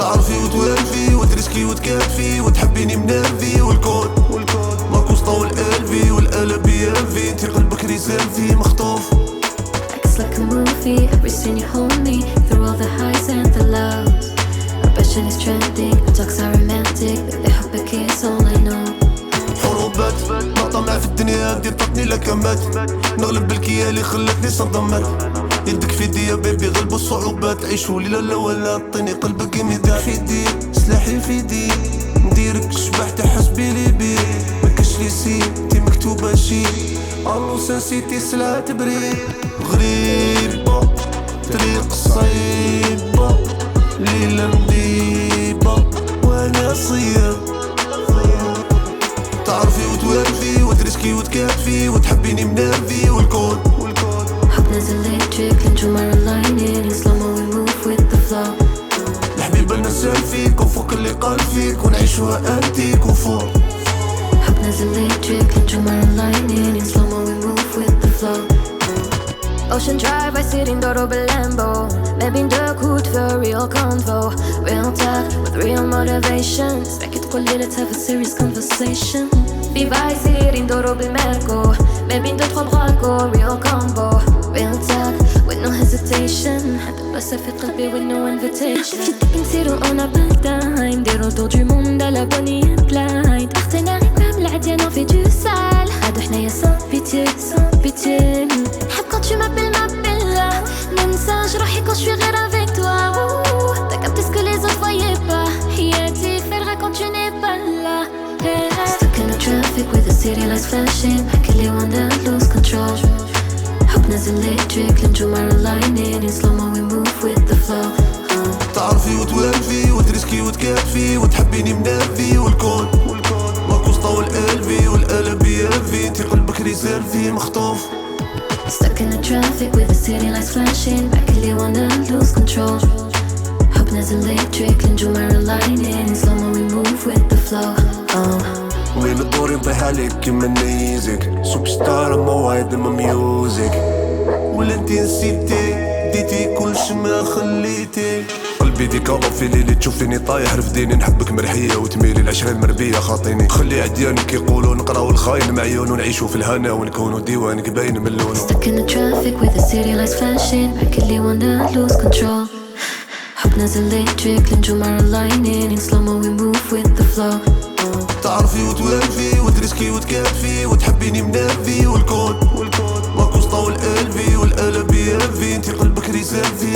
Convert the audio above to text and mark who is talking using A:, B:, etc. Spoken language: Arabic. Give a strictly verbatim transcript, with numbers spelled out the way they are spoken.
A: تعرفي وتوالفي وترسكي وتكافي وتحبيني منافي والكود ما كوسطا والقلبي والقلب بيافي انتي قلبك رسالتي مخطوف.
B: It's like a movie, every scene you hold me through all the highs and the lows. Our passion is trending, our talks are romantic, baby حبك is all I know.
A: حروبات ما طمع في الدنيا هادي ططني لكمات نغلب بالكيا اللي خلتني صدمات. يدك في يدي يا بيبي غلبوا الصعوبات عيشوا ليلة لا ولا عطيني قلبك ميدان في يدي سلاحي في يدي نديرك شبح تحس بيلي بي مكاش لي سي تي مكتوبة شي الو سنسيتي سلعة تبريد غريبة طريق صعيبة ليلة مديبة وانا صياد. تعرفي وتوالفي وترسكي وتكافي وتحبيني منافي والكود
B: حبنا electric النجوم are aligning in slow mo we move with the flow.
A: الحبيبة نسال فيك وفوق اللي قال فيك ونعيشوها انتيك وفوق.
B: حبنا electric النجوم are aligning in slow mo we move with the flow. Ocean Drive, I sit in Doro Lambo. Maybe in the hood for real convo. Real talk with real motivation. Expect it كل let's have a serious conversation. Viva, I sit in Doro Merco. Maybe in the trois braco, real combo. Real talk with no hesitation. حبيت بس في قلبي with no invitation. نسيرو on a pas de time. Des retours du monde à la Bonnie and Clyde. اختنا ريتم العديان on fait du sale. هادو حنايا sans pitié, sans pitié. نحب quand tu m'appelles ma bella. ننسى روحي quand je suis غير avec toi. T'as capté ce que les autres voyaient pas. Y'a différent quand tu n'es pas là. Stuck in the traffic with the city lights flashing. I can live on that lose control. حبنا electric النجوم are aligning in slow mo we move with the flow.
A: تعرفي وتوالفي وترسكي وتكافي وتحبيني منافي والكود ما كوسطا والقلبي والقلب بيافي انتي قلبك ريزيرفي مخطوف.
B: Stuck in the traffic with the city lights flashing. I can live on that lose control. حبنا electric النجوم are aligning in slow mo we move with the flow.
A: وين الدور نطيح عليك كيما نيزك سوبر ستار مواعيد ما ميوزك ولا انتي نسيتي ديتي كلش ما خليتي. قلبي ديك في ليلي تشوفيني طايح رفديني نحبك مرحية وتميلي العشرة المربية خاطيني خلي عديانك يقولوا نقراو الخاين معيون ونعيشوا في الهنا ونكونوا ديوانك باين من لونه.
B: Stuck in the traffic with the city lights flashing. I can live on that lose control. حبنا electric النجوم are aligning in slow mo we move with the flow.
A: تعرفي وتوالفي وترسكي وتكافي وتحبيني منافي والكود ما كوسطا والقلبي والقلب بيافي انتي قلبك ريزيرفي